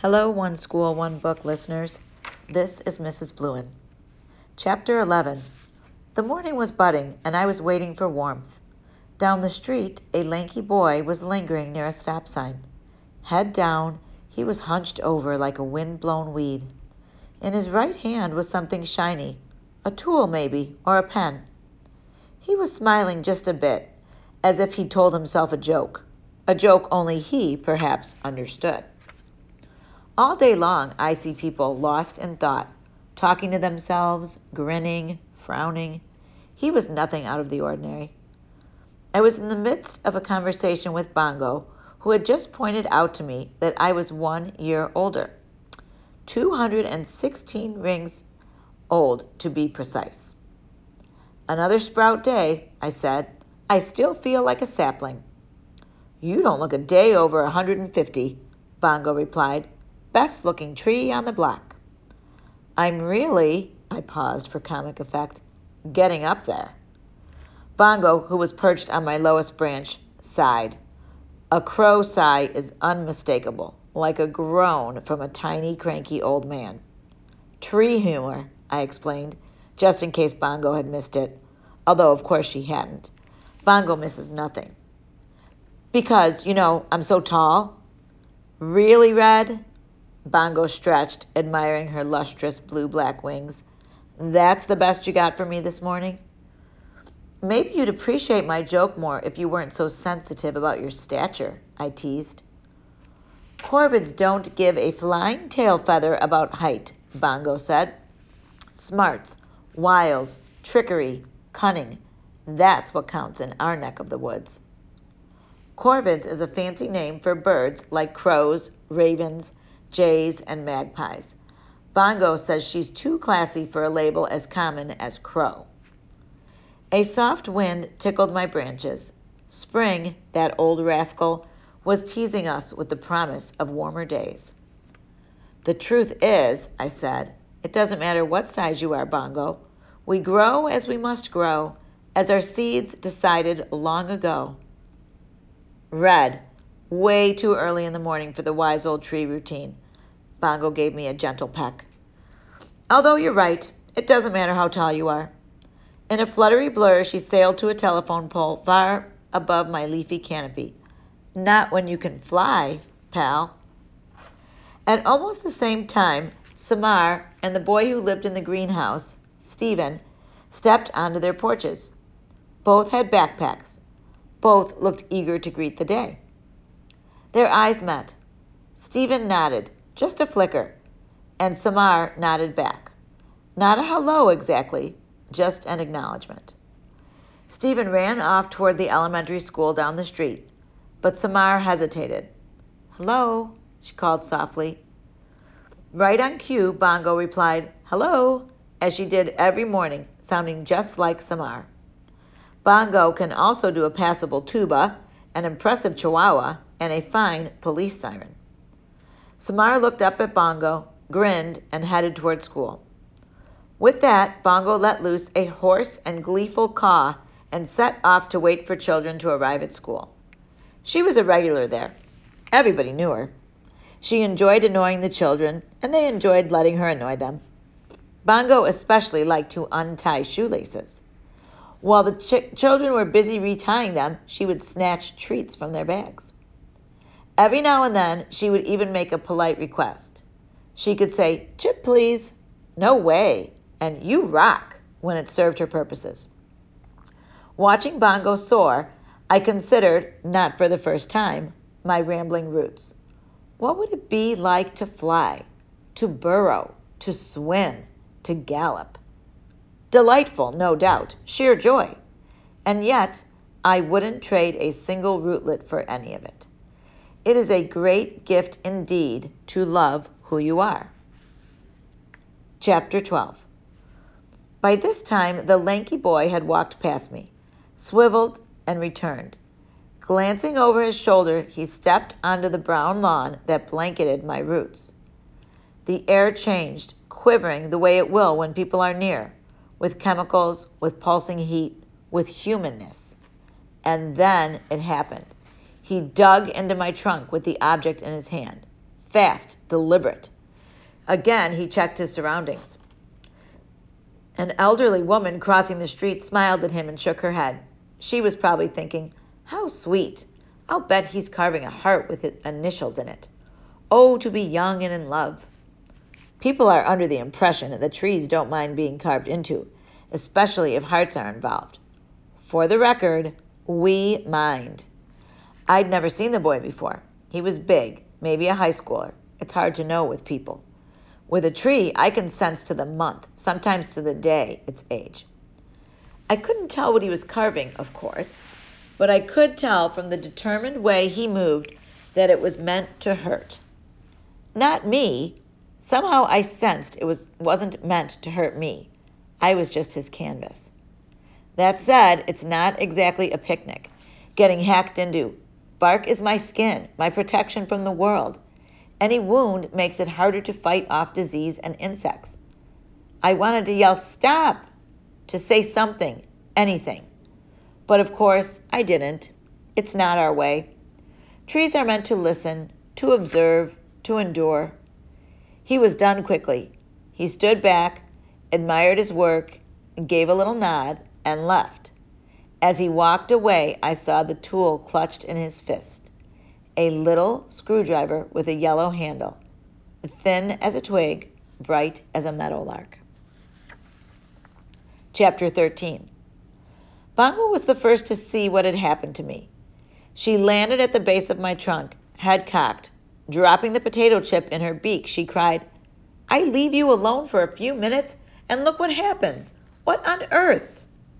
Hello, One School, One Book listeners. This is Mrs. Blewin. Chapter 11. The morning was budding, and I was waiting for warmth. Down the street, a lanky boy was lingering near a stop sign. Head down, he was hunched over like a wind-blown weed. In his right hand was something shiny, a tool maybe, or a pen. He was smiling just a bit, as if he'd told himself a joke only he, perhaps, understood. All day long I see people lost in thought, talking to themselves, grinning, frowning. He was nothing out of the ordinary. I was in the midst of a conversation with Bongo, who had just pointed out to me that I was 1 year older. 216 rings old, to be precise. Another sprout day, I said. I still feel like a sapling. You don't look a day over 150, Bongo replied. Best looking tree on the block. I'm really, I paused for comic effect, getting up there. Bongo, who was perched on my lowest branch, sighed. A crow sigh is unmistakable, like a groan from a tiny, cranky old man. Tree humor, I explained, just in case Bongo had missed it, although of course she hadn't. Bongo misses nothing. Because, I'm so tall. Really, Red? Bongo stretched, admiring her lustrous blue-black wings. That's the best you got for me this morning? Maybe you'd appreciate my joke more if you weren't so sensitive about your stature, I teased. Corvids don't give a flying tail feather about height, Bongo said. Smarts, wiles, trickery, cunning, that's what counts in our neck of the woods. Corvids is a fancy name for birds like crows, ravens, jays, and magpies. Bongo says she's too classy for a label as common as crow. A soft wind tickled my branches. Spring, that old rascal, was teasing us with the promise of warmer days. The truth is, I said, it doesn't matter what size you are, Bongo. We grow as we must grow, as our seeds decided long ago. Red, way too early in the morning for the wise old tree routine. Bongo gave me a gentle peck. Although you're right, it doesn't matter how tall you are. In a fluttery blur, she sailed to a telephone pole far above my leafy canopy. Not when you can fly, pal. At almost the same time, Samar and the boy who lived in the greenhouse, Stephen, stepped onto their porches. Both had backpacks. Both looked eager to greet the day. Their eyes met. Stephen nodded, just a flicker, and Samar nodded back. Not a hello exactly, just an acknowledgement. Stephen ran off toward the elementary school down the street, but Samar hesitated. Hello, she called softly. Right on cue, Bongo replied, hello, as she did every morning, sounding just like Samar. Bongo can also do a passable tuba, an impressive chihuahua, and a fine police siren. Samar looked up at Bongo, grinned, and headed toward school. With that, Bongo let loose a hoarse and gleeful caw and set off to wait for children to arrive at school. She was a regular there. Everybody knew her. She enjoyed annoying the children, and they enjoyed letting her annoy them. Bongo especially liked to untie shoelaces. While the children were busy retying them, she would snatch treats from their bags. Every now and then, she would even make a polite request. She could say, chip please, no way, and you rock, when it served her purposes. Watching Bongo soar, I considered, not for the first time, my rambling roots. What would it be like to fly, to burrow, to swim, to gallop? Delightful, no doubt, sheer joy. And yet, I wouldn't trade a single rootlet for any of it. It is a great gift indeed to love who you are. Chapter 12. By this time, the lanky boy had walked past me, swiveled, and returned. Glancing over his shoulder, he stepped onto the brown lawn that blanketed my roots. The air changed, quivering the way it will when people are near, with chemicals, with pulsing heat, with humanness. And then it happened. He dug into my trunk with the object in his hand. fast, deliberate. Again, he checked his surroundings. An elderly woman crossing the street smiled at him and shook her head. She was probably thinking, how sweet. I'll bet he's carving a heart with his initials in it. Oh, to be young and in love. People are under the impression that trees don't mind being carved into, especially if hearts are involved. For the record, we mind. I'd never seen the boy before. He was big, maybe a high schooler. It's hard to know with people. With a tree, I can sense to the month, sometimes to the day, its age. I couldn't tell what he was carving, of course, but I could tell from the determined way he moved that it was meant to hurt. Not me. Somehow I sensed it wasn't meant to hurt me. I was just his canvas. That said, it's not exactly a picnic, getting hacked into. Bark is my skin, my protection from the world. Any wound makes it harder to fight off disease and insects. I wanted to yell, stop, to say something, anything. But of course, I didn't. It's not our way. Trees are meant to listen, to observe, to endure. He was done quickly. He stood back, admired his work, gave a little nod, and left. As he walked away, I saw the tool clutched in his fist. A little screwdriver with a yellow handle, thin as a twig, bright as a meadowlark. Chapter 13. Bongo was the first to see what had happened to me. She landed at the base of my trunk, head cocked. Dropping the potato chip in her beak, she cried, I leave you alone for a few minutes, and look what happens. What on earth?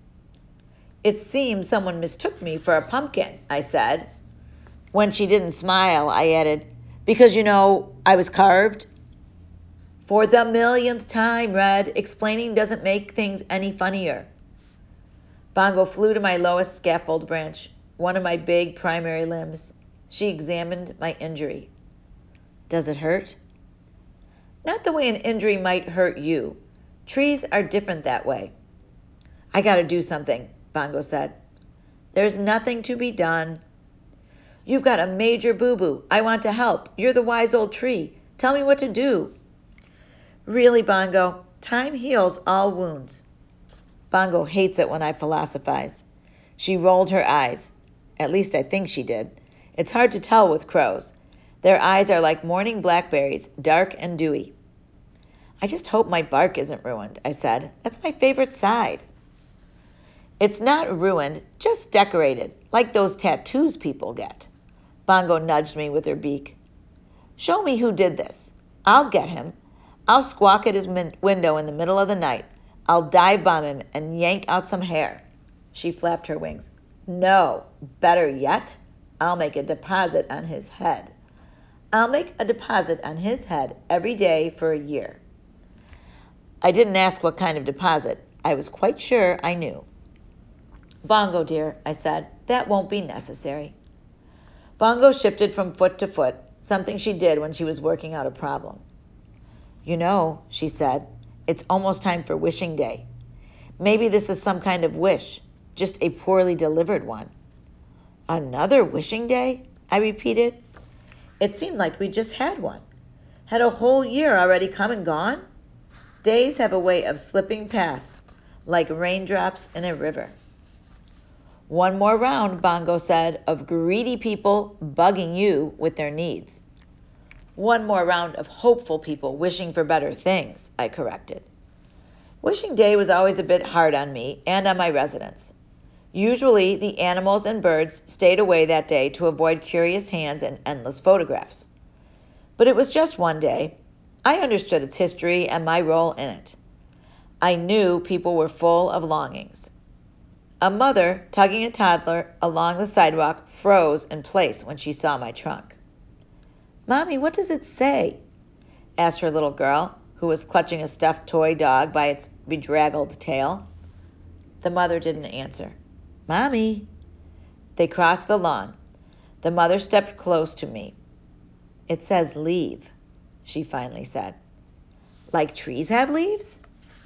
It seems someone mistook me for a pumpkin, I said. When she didn't smile, I added, because, I was carved. For the millionth time, Red, explaining doesn't make things any funnier. Bongo flew to my lowest scaffold branch, one of my big primary limbs. She examined my injury. Does it hurt? Not the way an injury might hurt you. Trees are different that way. I gotta do something, Bongo said. There's nothing to be done. You've got a major boo-boo. I want to help. You're the wise old tree. Tell me what to do. Really, Bongo, time heals all wounds. Bongo hates it when I philosophize. She rolled her eyes. At least I think she did. It's hard to tell with crows. Their eyes are like morning blackberries, dark and dewy. I just hope my bark isn't ruined, I said. That's my favorite side. It's not ruined, just decorated, like those tattoos people get. Bongo nudged me with her beak. Show me who did this. I'll get him. I'll squawk at his window in the middle of the night. I'll dive bomb him and yank out some hair. She flapped her wings. No, better yet, I'll make a deposit on his head. I'll make a deposit on his head every day for a year. I didn't ask what kind of deposit. I was quite sure I knew. Bongo, dear, I said, that won't be necessary. Bongo shifted from foot to foot, something she did when she was working out a problem. She said, it's almost time for wishing day. Maybe this is some kind of wish, just a poorly delivered one. Another wishing day? I repeated. It seemed like we just had one. Had a whole year already come and gone? Days have a way of slipping past, like raindrops in a river. One more round, Bongo said, of greedy people bugging you with their needs. One more round of hopeful people wishing for better things, I corrected. Wishing day was always a bit hard on me and on my residents. Usually, the animals and birds stayed away that day to avoid curious hands and endless photographs. But it was just one day. I understood its history and my role in it. I knew people were full of longings. A mother tugging a toddler along the sidewalk froze in place when she saw my trunk. Mommy, what does it say? Asked her little girl, who was clutching a stuffed toy dog by its bedraggled tail. The mother didn't answer. Mommy. They crossed the lawn. The mother stepped close to me. It says leave, she finally said. Like trees have leaves?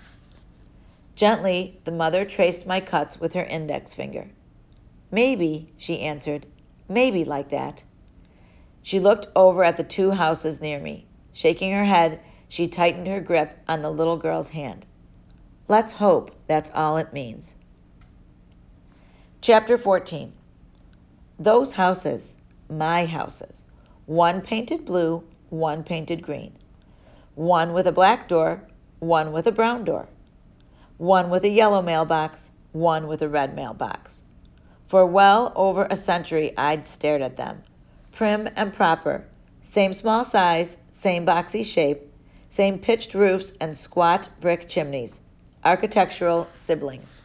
Gently, the mother traced my cuts with her index finger. Maybe, she answered, maybe like that. She looked over at the 2 houses near me. Shaking her head, she tightened her grip on the little girl's hand. Let's hope that's all it means. Chapter 14. Those houses, my houses. 1 painted blue, 1 painted green. 1 with a black door, 1 with a brown door. 1 with a yellow mailbox, 1 with a red mailbox. For well over a century I'd stared at them, prim and proper, same small size, same boxy shape, same pitched roofs and squat brick chimneys, architectural siblings.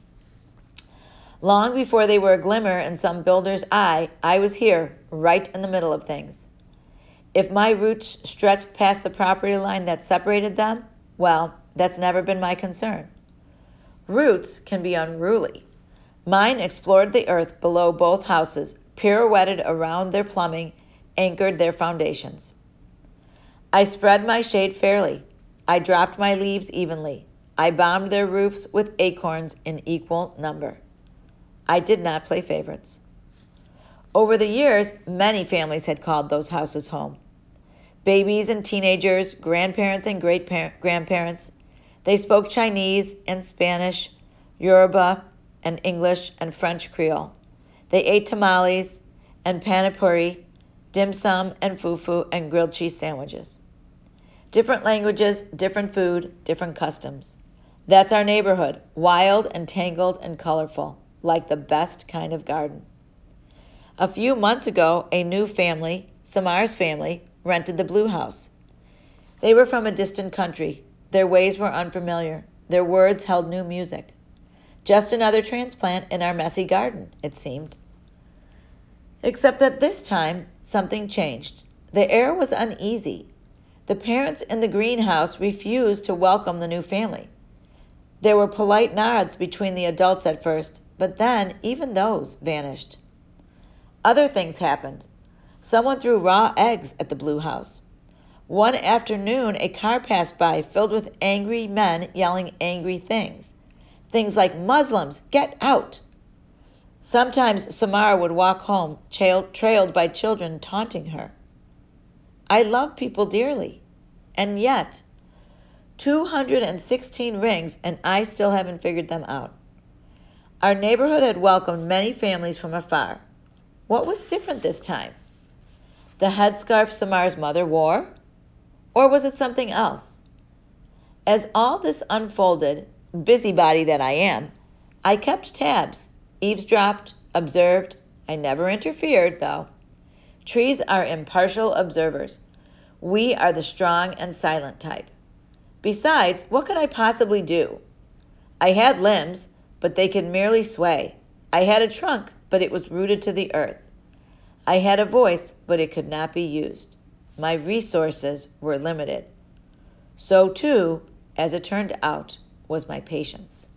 Long before they were a glimmer in some builder's eye, I was here, right in the middle of things. If my roots stretched past the property line that separated them, well, that's never been my concern. Roots can be unruly. Mine explored the earth below both houses, pirouetted around their plumbing, anchored their foundations. I spread my shade fairly. I dropped my leaves evenly. I bombed their roofs with acorns in equal number. I did not play favorites. Over the years, many families had called those houses home. Babies and teenagers, grandparents and great-grandparents. They spoke Chinese and Spanish, Yoruba and English and French Creole. They ate tamales and panipuri, dim sum and fufu and grilled cheese sandwiches. Different languages, different food, different customs. That's our neighborhood, wild and tangled and colorful, like the best kind of garden. A few months ago, a new family, Samar's family, rented the Blue House. They were from a distant country. Their ways were unfamiliar. Their words held new music. Just another transplant in our messy garden, it seemed. Except that this time, something changed. The air was uneasy. The parents in the greenhouse refused to welcome the new family. There were polite nods between the adults at first, but then even those vanished. Other things happened. Someone threw raw eggs at the Blue House. One afternoon, a car passed by filled with angry men yelling angry things. Things like, Muslims, get out! Sometimes Samara would walk home, trailed by children taunting her. I love people dearly, and yet 216 rings and I still haven't figured them out. Our neighborhood had welcomed many families from afar. What was different this time? The headscarf Samar's mother wore? Or was it something else? As all this unfolded, busybody that I am, I kept tabs, eavesdropped, observed. I never interfered, though. Trees are impartial observers. We are the strong and silent type. Besides, what could I possibly do? I had limbs, but they could merely sway. I had a trunk, but it was rooted to the earth. I had a voice, but it could not be used. My resources were limited. So too, as it turned out, was my patience.